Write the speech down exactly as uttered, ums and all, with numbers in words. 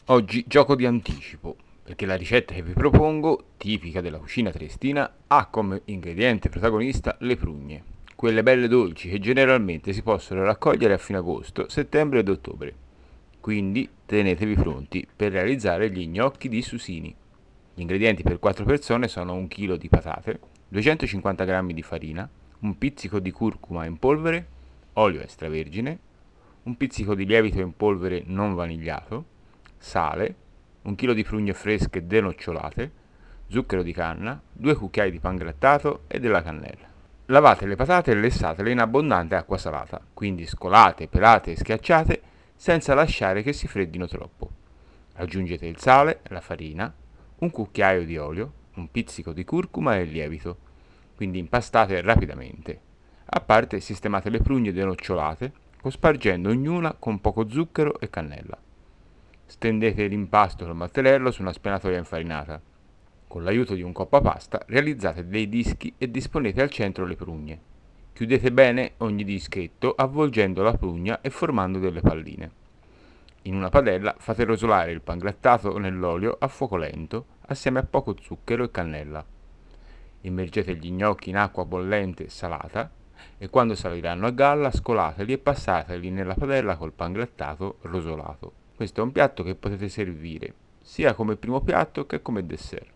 Oggi gioco di anticipo, perché la ricetta che vi propongo, tipica della cucina triestina, ha come ingrediente protagonista le prugne, quelle belle dolci che generalmente si possono raccogliere a fine agosto, settembre ed ottobre. Quindi tenetevi pronti per realizzare gli gnocchi di susini. Gli ingredienti per quattro persone sono un chilo di patate, duecentocinquanta grammi di farina, un pizzico di curcuma in polvere, olio extravergine, un pizzico di lievito in polvere non vanigliato, sale, un chilo di prugne fresche denocciolate, zucchero di canna, due cucchiai di pangrattato e della cannella. Lavate le patate e lessatele in abbondante acqua salata, quindi scolate, pelate e schiacciate senza lasciare che si freddino troppo. Aggiungete il sale, la farina, un cucchiaio di olio, un pizzico di curcuma e il lievito, quindi impastate rapidamente. A parte sistemate le prugne denocciolate, cospargendo ognuna con poco zucchero e cannella. Stendete l'impasto col mattarello su una spenatoia infarinata. Con l'aiuto di un coppapasta realizzate dei dischi e disponete al centro le prugne. Chiudete bene ogni dischetto avvolgendo la prugna e formando delle palline. In una padella fate rosolare il pangrattato nell'olio a fuoco lento assieme a poco zucchero e cannella. Immergete gli gnocchi in acqua bollente e salata e quando saliranno a galla scolateli e passateli nella padella col pangrattato rosolato. Questo è un piatto che potete servire sia come primo piatto che come dessert.